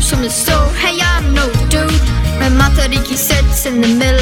from the store. Hey, I'm no dude. My mouth already sits in the middle